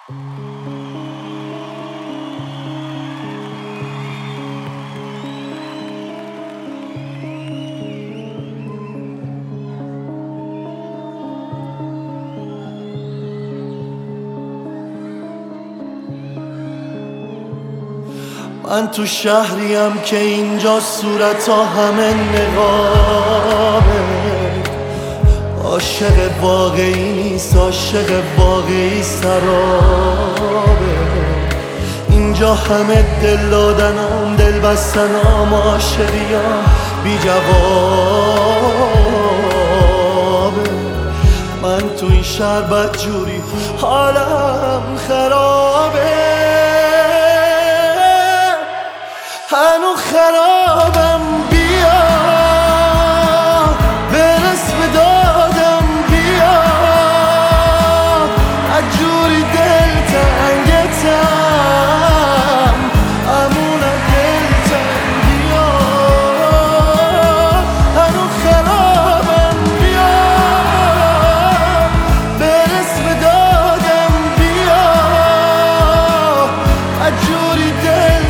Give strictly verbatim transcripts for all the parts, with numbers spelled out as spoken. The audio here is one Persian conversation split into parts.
من تو شهریم که اینجا صورت ها همه نقابه. عاشق واقعی نیست، عاشق واقعی سرابه. اینجا همه دل دادنم، دل بستنم، عاشقیم بی جوابه. من تو این شهر بدجوری حالم خرابه، هنو خرابم. بیا برس به دادم، بیا عجوری دل تنگتم، امونه دل تنگیا. هنو خرابم، بیا برس به دادم، بیا عجوری دل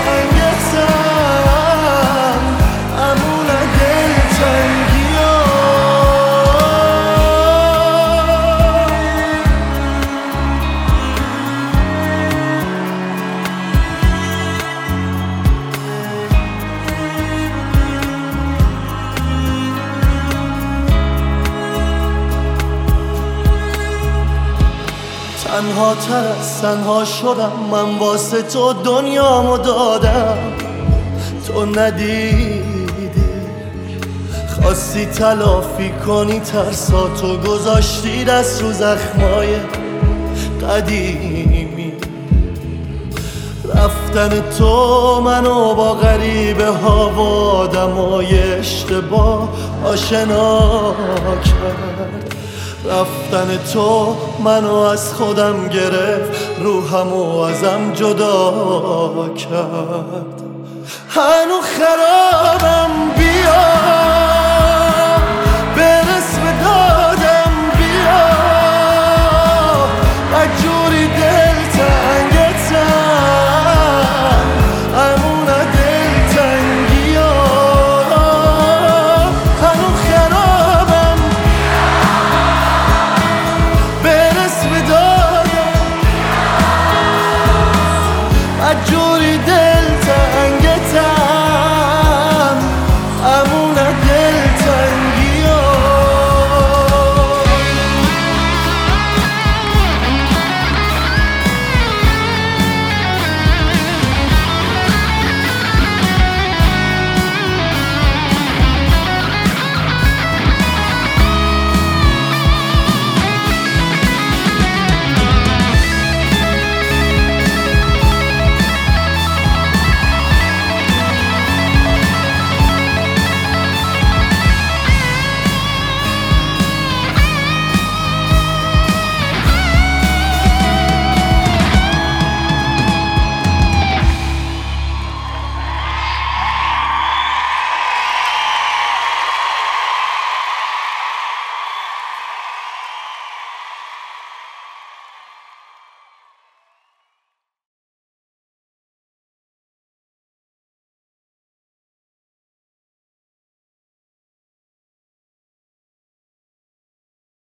تنها تر از تنها شدم. من واسه تو دنیامو دادم، تو ندیدی. خواستی تلافی کنی ترساتو، گذاشتی دست رو زخمای قدیمی. رفتن تو منو با غریبه ها و آدمای اشتباه آشنا کرد. رفتن تو منو از خودم گرفت، روحمو ازم جدا کرد. هنو خرابم، بیا